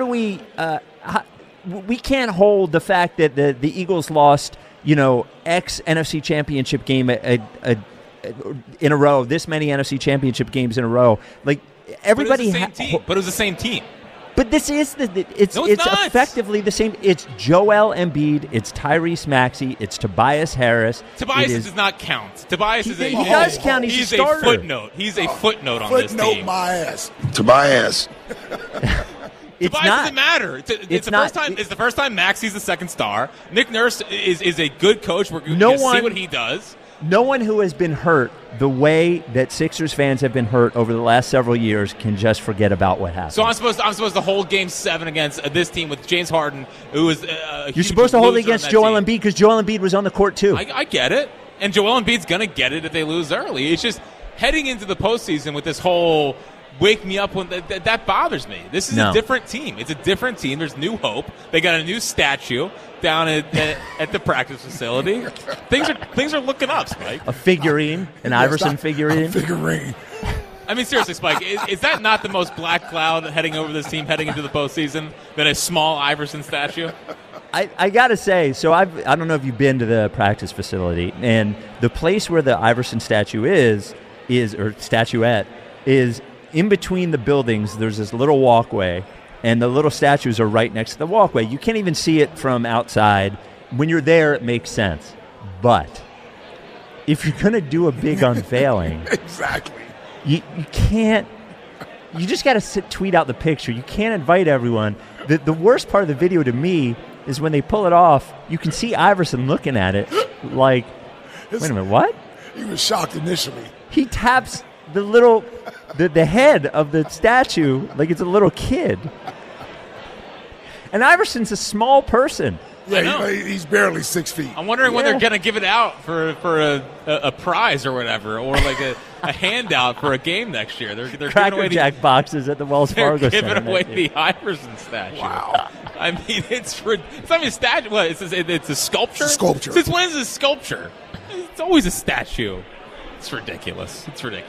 we can't hold the fact that the Eagles lost, X NFC Championship game in a row, this many NFC Championship games in a row. Like everybody, but it was the same team. But this is it's effectively the same. It's Joel Embiid, it's Tyrese Maxey, it's Tobias Harris. Tobias does not count. Tobias is he does count. He's a starter. Footnote. He's a footnote on this team. Footnote my ass. Tobias. Tobias doesn't matter. It's the first time Maxey's the second star. Nick Nurse is a good coach. We're going to see what he does. No one who has been hurt the way that Sixers fans have been hurt over the last several years can just forget about what happened. So I'm supposed to hold Game 7 against this team with James Harden, who is you're supposed to hold it against Joel Embiid because Joel Embiid was on the court too. I get it, and Joel Embiid's going to get it if they lose early. It's just heading into the postseason with this whole wake me up when that bothers me. This is a different team. It's a different team. There's new hope. They got a new statue down at the practice facility. Things are looking up, Spike. A figurine, an Iverson figurine. A figurine. I mean, seriously, Spike, is that not the most black cloud heading over this team heading into the postseason than a small Iverson statue? I got to say, so I don't know if you've been to the practice facility, and the place where the Iverson statue is or statuette is in between the buildings. There's this little walkway, and the little statues are right next to the walkway. You can't even see it from outside. When you're there, it makes sense. But if you're going to do a big unveiling, exactly, you can't. You just got to tweet out the picture. You can't invite everyone. The worst part of the video to me is when they pull it off. You can see Iverson looking at it like, wait a minute, what? He was shocked initially. He taps the head of the statue like it's a little kid. And Iverson's a small person. Yeah, he's barely 6 feet. I'm wondering when they're going to give it out for a prize or whatever, or like a handout for a game next year. They're giving Cracker away Jack boxes at the Wells Fargo They're Center. giving away the Iverson statue. Wow. I mean, it's not even a statue. What? It's a sculpture? It's a sculpture. Since when is it a sculpture? It's always a statue. It's ridiculous.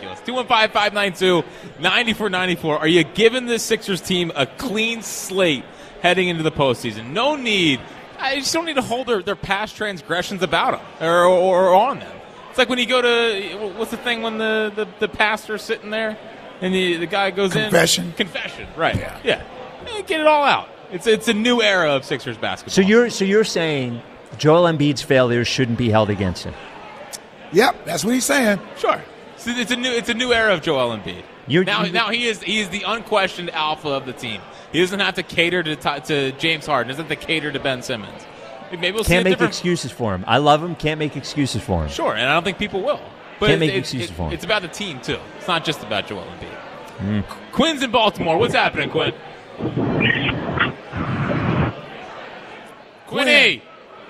215-592-9494. Are you giving this Sixers team a clean slate heading into the postseason? No need. I just don't need to hold their past transgressions about them or on them. It's like when you go to, what's the thing when the pastor's sitting there and the guy goes Confession. in? Confession. Right. Yeah. Get it all out. It's a new era of Sixers basketball. So you're saying Joel Embiid's failures shouldn't be held against him? Yep, that's what he's saying. Sure. So it's a new era of Joel Embiid. Now he is the unquestioned alpha of the team. He doesn't have to cater to James Harden. Doesn't have to cater to Ben Simmons. Maybe we'll can't see make excuses for him. I love him. Can't make excuses for him. Sure, and I don't think people will. But can't make excuses for him. It's about the team too. It's not just about Joel Embiid. Quinn's in Baltimore. What's happening, Quinn? Quinny.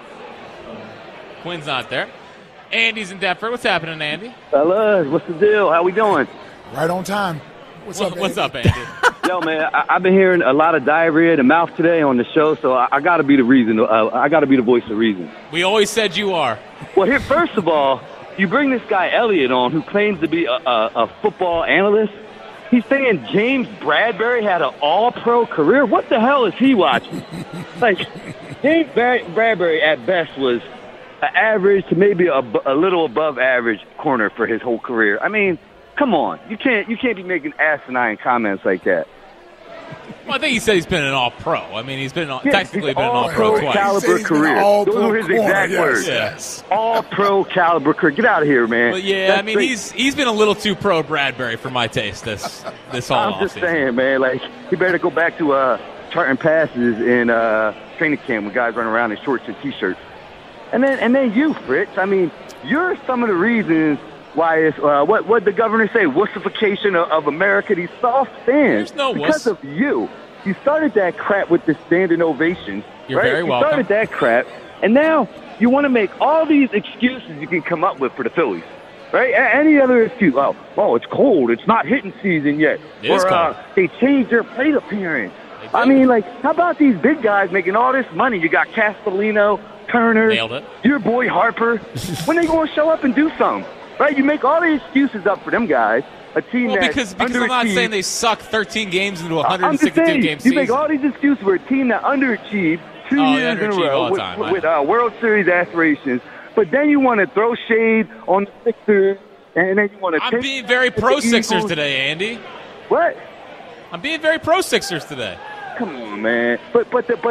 Quinn's not there. Andy's in Deptford. What's happening, Andy? Fellas, what's the deal? How we doing? Right on time. What's up, Andy? Yo, man, I've been hearing a lot of diarrhea in the mouth today on the show, so I got to be the reason. I got to be the voice of reason. We always said you are. Well, here, first of all, you bring this guy Elliott on, who claims to be a football analyst. He's saying James Bradbury had an all-pro career. What the hell is he watching? Like, James Bradbury at best was an average to maybe a little above average corner for his whole career. I mean, come on, you can't be making asinine comments like that. Well, I think he said he's been an all-pro. I mean, he's been technically been an all-pro twice. Caliber career. Those were his exact words. Yes. All-pro caliber career. Get out of here, man. But yeah, I mean, he's been a little too pro Bradbury for my taste this whole I'm just saying, man. Like, he better go back to charting passes in training camp with guys running around in shorts and t-shirts. And then you, Fritz. I mean, you're some of the reasons why it's what the governor say, wussification of America, these soft stands. There's no because of you. You started that crap with the standing ovation. You're right? very welcome. You started that crap, and now you want to make all these excuses you can come up with for the Phillies. Right? Any other excuse? Oh, it's cold. It's not hitting season yet. It is cold. They changed their plate appearance. I mean, like, how about these big guys making all this money? You got Castellino, Turner, nailed it. Your boy Harper. When they going to show up and do something? Right? You make all these excuses up for them guys. A team because I'm not saying they suck 13 games into a 162-game season. You make all these excuses for a team that underachieved 2 years in a row with World Series aspirations. But then you want to throw shade on the Sixers, and then you want to. I'm being very pro Sixers today, Andy. What? I'm being very pro Sixers today. Come on, man. But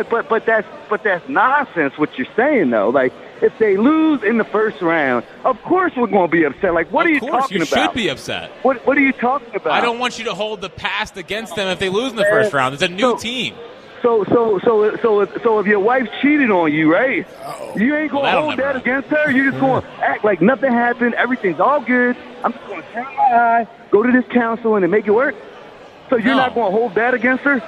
that's nonsense. What you're saying, though, like, if they lose in the first round, of course we're going to be upset. Like, what are you talking about? You should be upset. What are you talking about? I don't want you to hold the past against them if they lose in the first round. It's a new team. So if your wife cheated on you, right? You ain't going to hold that against her. You're just going to act like nothing happened. Everything's all good. I'm just going to turn my eye, go to this counseling, and make it work. So you're not going to hold that against her?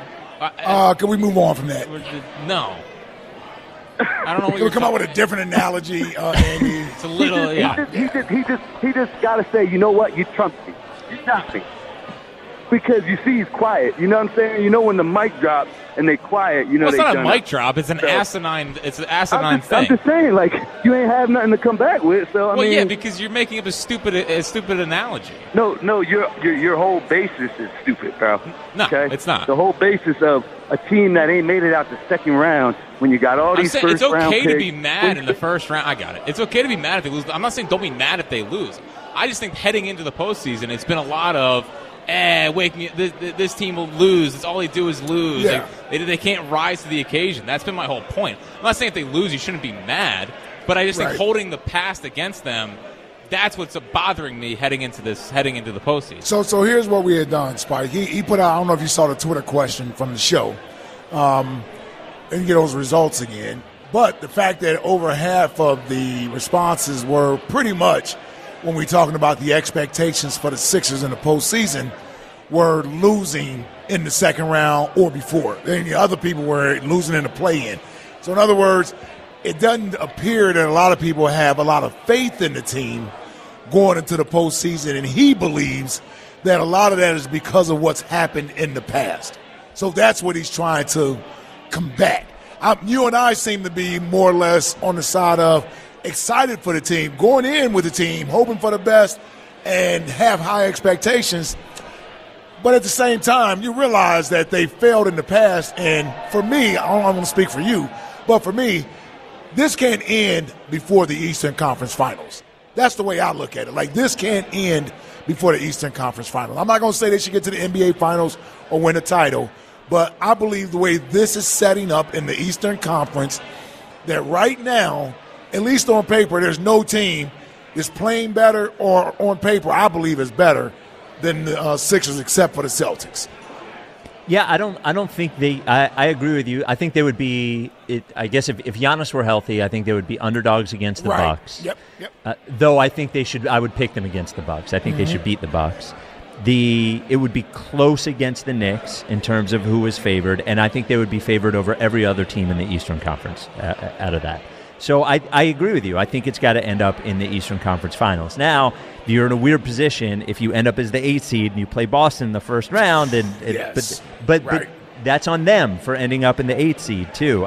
Can we move on from that? No. I don't know. Can we come up with a different analogy, Andy? It's a little, yeah. He just got to say, you know what? You trumped me. You stopped me. Because you see he's quiet. You know what I'm saying? You know when the mic drops and they quiet, you know it's they not a mic drop. It's an asinine thing. I'm just saying, like, you ain't have nothing to come back with. So I mean, yeah, because you're making up a stupid analogy. No, your whole basis is stupid, bro. No, okay? It's not. The whole basis of a team that ain't made it out the second round when you got all these first round picks. It's okay to be mad in the first round. I got it. It's okay to be mad if they lose. I'm not saying don't be mad if they lose. I just think heading into the postseason, it's been a lot of. Wake me! This team will lose. It's all they do is lose. Yeah. They can't rise to the occasion. That's been my whole point. I'm not saying if they lose, you shouldn't be mad, but I just think holding the past against them, that's what's bothering me heading into the postseason. So here's what we had done, Spike. He put out. I don't know if you saw the Twitter question from the show. Didn't get those results again, but the fact that over half of the responses were pretty much. When we're talking about the expectations for the Sixers in the postseason, were losing in the second round or before. Then the other people were losing in the play-in. So in other words, it doesn't appear that a lot of people have a lot of faith in the team going into the postseason, and he believes that a lot of that is because of what's happened in the past. So that's what he's trying to combat. You and I seem to be more or less on the side of excited for the team, going in with the team, hoping for the best, and have high expectations. But at the same time, you realize that they failed in the past. And for me, I don't want to speak for you, but for me, this can't end before the Eastern Conference Finals. That's the way I look at it. Like, this can't end before the Eastern Conference Finals. I'm not going to say they should get to the NBA Finals or win a title, but I believe the way this is setting up in the Eastern Conference, that right now, at least on paper, there's no team that's playing better or on paper, I believe, is better than the Sixers except for the Celtics. Yeah, I don't think they. I agree with you. I think they would be. I guess if Giannis were healthy, I think they would be underdogs against the Bucks. Yep. Though I think they should. I would pick them against the Bucks. I think they should beat the Bucks. It would be close against the Knicks in terms of who was favored, and I think they would be favored over every other team in the Eastern Conference out of that. So I agree with you. I think it's got to end up in the Eastern Conference Finals. Now, you're in a weird position if you end up as the 8th seed and you play Boston in the first round. But that's on them for ending up in the 8th seed too.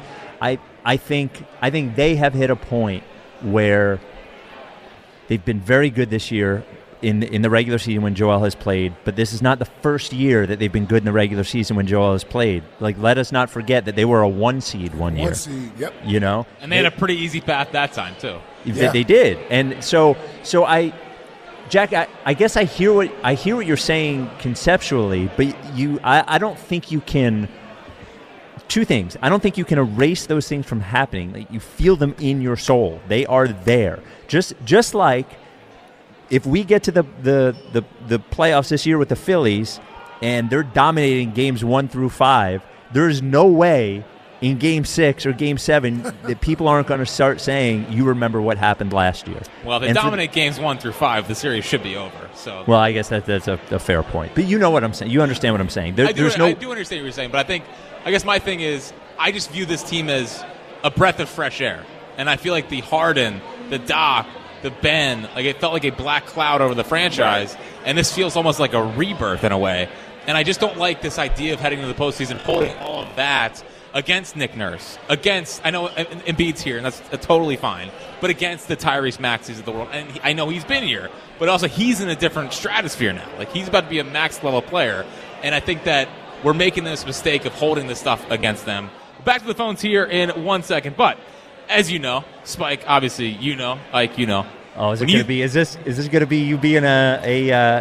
I think they have hit a point where they've been very good this year in the regular season when Joel has played, but this is not the first year that they've been good in the regular season when Joel has played. Like, let us not forget that they were a 1 seed one year. 1 seed, yep. You know? And they had a pretty easy path that time, too. They did. And so Jack, I guess I hear what you're saying conceptually, but I don't think you can. Two things. I don't think you can erase those things from happening. Like, you feel them in your soul. They are there. Just like if we get to the playoffs this year with the Phillies and they're dominating games 1 through 5, there's no way in Game 6 or Game 7 that people aren't going to start saying, you remember what happened last year. Well, if they dominate games 1 through 5, the series should be over. So, well, I guess that's a fair point. But you know what I'm saying. You understand what I'm saying. I do understand what you're saying, but I guess my thing is I just view this team as a breath of fresh air. And I feel like the Harden, the Doc, the Ben, like, it felt like a black cloud over the franchise, and this feels almost like a rebirth in a way. And I just don't like this idea of heading into the postseason, holding all of that against Nick Nurse, I know Embiid's here, and that's totally fine, but against the Tyrese Maxeys of the world. And I know he's been here, but also he's in a different stratosphere now. Like, he's about to be a max-level player, and I think that we're making this mistake of holding this stuff against them. Back to the phones here in 1 second, but as you know, Spike, obviously, Ike, Oh, is it going to be? Is this going to be you being a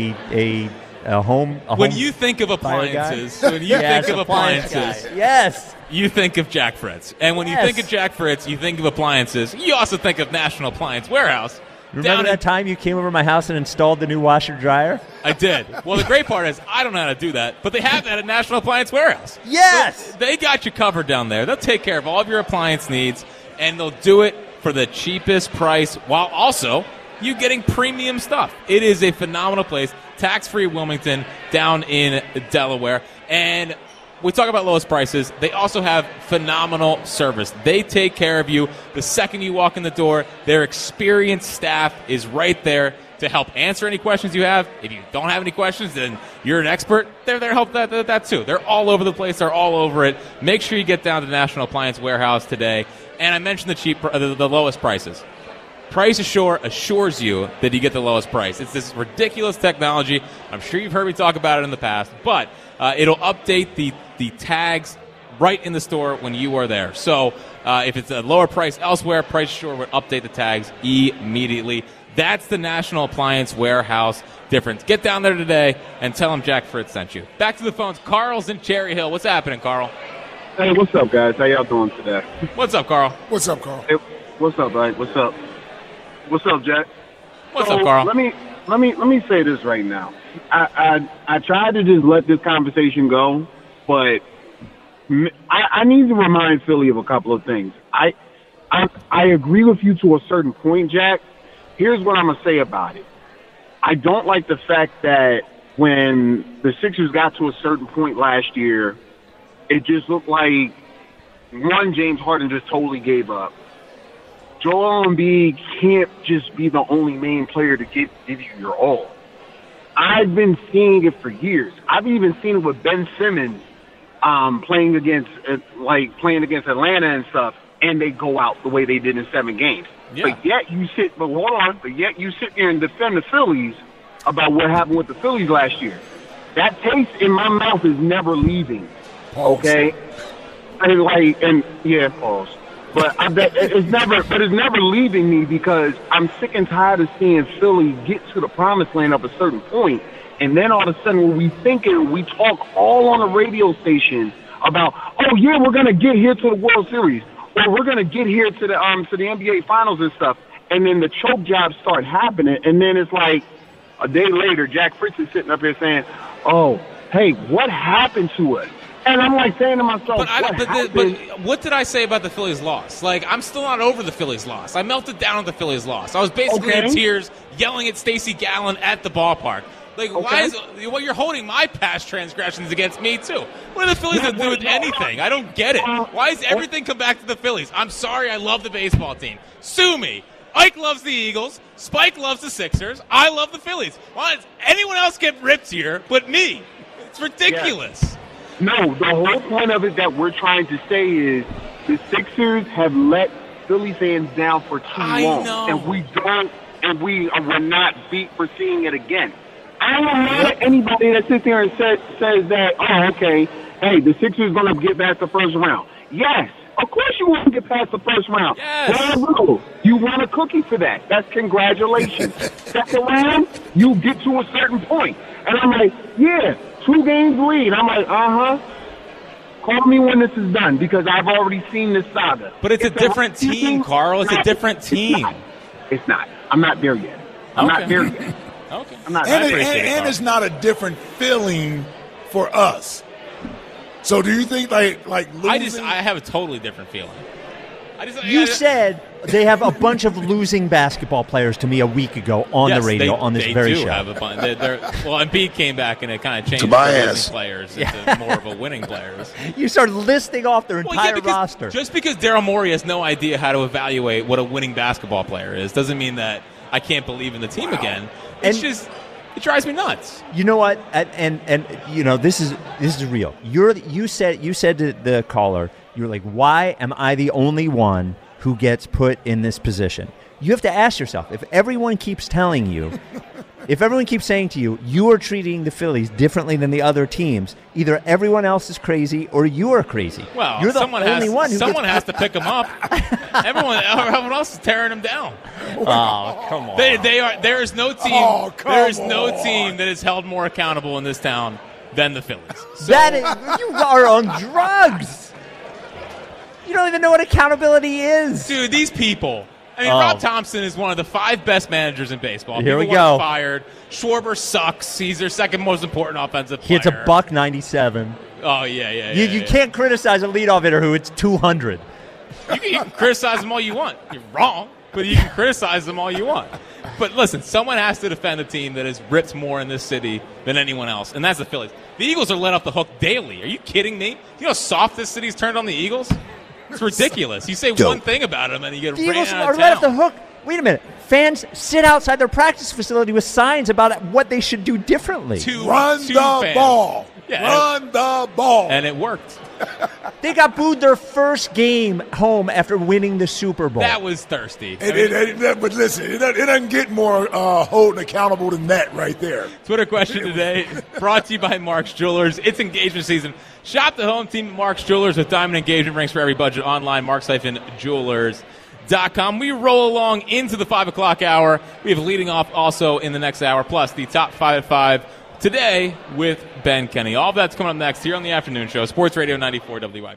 home? When you think of appliances, yes, you think of Jack Fritz, and when you think of Jack Fritz, you think of appliances. You also think of National Appliance Warehouse. Remember that time you came over my house and installed the new washer dryer? I did. Well, the great part is I don't know how to do that, but they have that at National Appliance Warehouse. Yes! So they got you covered down there. They'll take care of all of your appliance needs, and they'll do it for the cheapest price while also you getting premium stuff. It is a phenomenal place. Tax-free Wilmington down in Delaware. And we talk about lowest prices. They also have phenomenal service. They take care of you the second you walk in the door. Their experienced staff is right there to help answer any questions you have. If you don't have any questions, then you're an expert. They're there to help that too. They're all over the place. They're all over it. Make sure you get down to National Appliance Warehouse today. And I mentioned the lowest prices. Price Assure assures you that you get the lowest price. It's this ridiculous technology. I'm sure you've heard me talk about it in the past, but it'll update the tags right in the store when you are there. So if it's a lower price elsewhere, Price Assure will update the tags immediately. That's the National Appliance Warehouse difference. Get down there today and tell them Jack Fritz sent you. Back to the phones. Carl's in Cherry Hill. What's happening, Carl? Hey, what's up, guys? How y'all doing today? What's up, Carl? What's up, Carl? Hey, what's up, Ike? What's up? What's up, Jack? What's up, Carl? Let me say this right now. I tried to just let this conversation go, but I need to remind Philly of a couple of things. I agree with you to a certain point, Jack. Here's what I'm gonna say about it. I don't like the fact that when the Sixers got to a certain point last year, it just looked like, one, James Harden just totally gave up. Joel Embiid can't just be the only main player to give you your all. I've been seeing it for years. I've even seen it with Ben Simmons playing against Atlanta and stuff, and they go out the way they did in 7 games. Yeah. But yet you sit there and defend the Phillies about what happened with the Phillies last year. That taste in my mouth is never leaving. Okay, pause. But it's never leaving me because I'm sick and tired of seeing Philly get to the promised land up a certain point, and then all of a sudden we talk all on a radio station about, oh yeah, we're gonna get here to the World Series, or we're gonna get here to the NBA Finals and stuff, and then the choke jobs start happening, and then it's like a day later, Jack Fritz is sitting up here saying, oh, hey, what happened to us? And I'm like saying to myself, but what did I say about the Phillies' loss? Like, I'm still not over the Phillies' loss. I melted down at the Phillies' loss. I was basically in tears, yelling at Stacey Gallen at the ballpark. Like, why is you're holding my past transgressions against me too? What do the Phillies have to do with anything? I don't get it. Why does everything come back to the Phillies? I'm sorry, I love the baseball team. Sue me. Ike loves the Eagles. Spike loves the Sixers. I love the Phillies. Why does anyone else get ripped here but me? It's ridiculous. Yeah. No, the whole point of it that we're trying to say is the Sixers have let Philly fans down for too long. And we're not beat for seeing it again. I don't know anybody that sits there and says that, oh, okay, hey, the Sixers going to get past the first round. Yes, of course you want to get past the first round. Yes. You want a cookie for that. That's congratulations. Second round, you get to a certain point. And I'm like, yeah, 2 games lead. I'm like, call me when this is done because I've already seen this saga. But it's a different team, Carl. It's a different team. It's not. I'm not there yet. I'm not there yet. Okay. I'm not. And it's not a different feeling for us. So do you think like losing? I have a totally different feeling. You said they have a bunch of losing basketball players to me a week ago on the radio on this very show. Have a bunch. Embiid came back and it kind of changed the losing players into more of a winning players. You started listing off their entire roster. Just because Daryl Morey has no idea how to evaluate what a winning basketball player is doesn't mean that I can't believe in the team again. It's just it drives me nuts. You know what? And you know this is real. You said to the caller, you're like, why am I the only one who gets put in this position? You have to ask yourself, if everyone keeps telling you, if everyone keeps saying to you, you are treating the Phillies differently than the other teams, either everyone else is crazy or you are crazy. Well, you're the only one who has to pick them up. Everyone else is tearing them down. Oh, come on. There is no team. There is no team that is held more accountable in this town than the Phillies. So, you are on drugs. You don't even know what accountability is. Dude, these people. I mean, Rob Thompson is one of the 5 best managers in baseball. Here we go. go. Fired. Schwarber sucks. He's their second most important offensive player. He hits $197. Oh, yeah. You can't criticize a leadoff hitter who hits 200. You can criticize them all you want. You're wrong, but you can criticize them all you want. But listen, someone has to defend a team that has ripped more in this city than anyone else, and that's the Phillies. The Eagles are let off the hook daily. Are you kidding me? You know how soft this city's turned on the Eagles? It's ridiculous. You say one thing about them and you get ran out of town. The Eagles are let off the hook. Wait a minute. Fans sit outside their practice facility with signs about what they should do differently. Run the ball. Run the ball. And it worked. They got booed their first game home after winning the Super Bowl. That was thirsty. But listen, it doesn't get more holding accountable than that right there. Twitter question today brought to you by Mark's Jewelers. It's engagement season. Shop the home team at Mark's Jewelers with diamond engagement rings for every budget online, marks-jewelers.com. We roll along into the 5 o'clock hour. We have leading off also in the next hour, plus the top 5 at 5 today with Ben Kenny. All of that's coming up next here on the afternoon show, Sports Radio 94 WIP.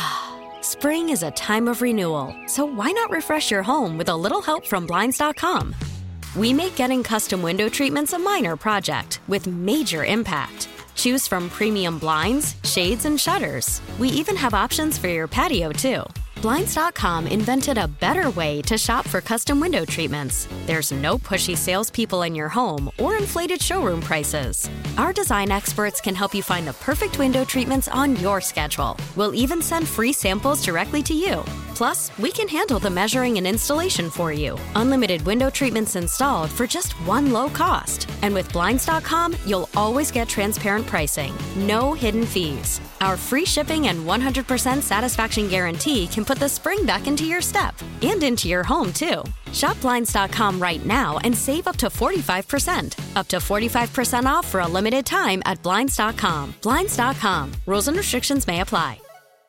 Spring is a time of renewal, so why not refresh your home with a little help from Blinds.com? We make getting custom window treatments a minor project with major impact. Choose from premium blinds, shades, and shutters. We even have options for your patio, too. Blinds.com invented a better way to shop for custom window treatments. There's no pushy salespeople in your home or inflated showroom prices. Our design experts can help you find the perfect window treatments on your schedule. We'll even send free samples directly to you. Plus, we can handle the measuring and installation for you. Unlimited window treatments installed for just one low cost. And with Blinds.com, you'll always get transparent pricing. No hidden fees. Our free shipping and 100% satisfaction guarantee can put the spring back into your step and into your home, too. Shop Blinds.com right now and save up to 45%. Up to 45% off for a limited time at Blinds.com. Blinds.com. Rules and restrictions may apply.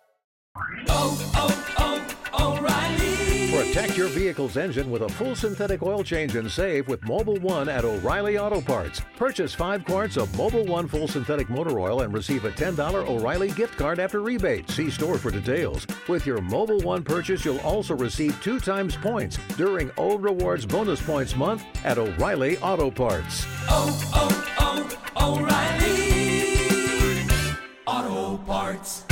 O'Reilly. Protect your vehicle's engine with a full synthetic oil change and save with Mobil 1 at O'Reilly Auto Parts. Purchase 5 quarts of Mobil 1 full synthetic motor oil and receive a $10 O'Reilly gift card after rebate. See store for details. With your Mobil 1 purchase, you'll also receive 2 times points during O Rewards Bonus Points Month at O'Reilly Auto Parts. O'Reilly Auto Parts.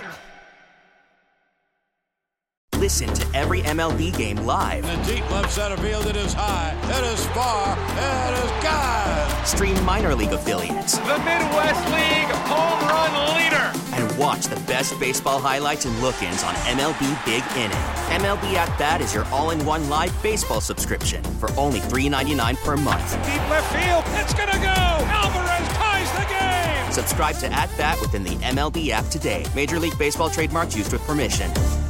Listen to every MLB game live. In the deep left center field, it is high, it is far, it is gone. Stream minor league affiliates. The Midwest League home run leader. And watch the best baseball highlights and look-ins on MLB Big Inning. MLB At Bat is your all-in-one live baseball subscription for only $3.99 per month. Deep left field, it's gonna go. Alvarez ties the game. Subscribe to At Bat within the MLB app today. Major League Baseball trademarks used with permission.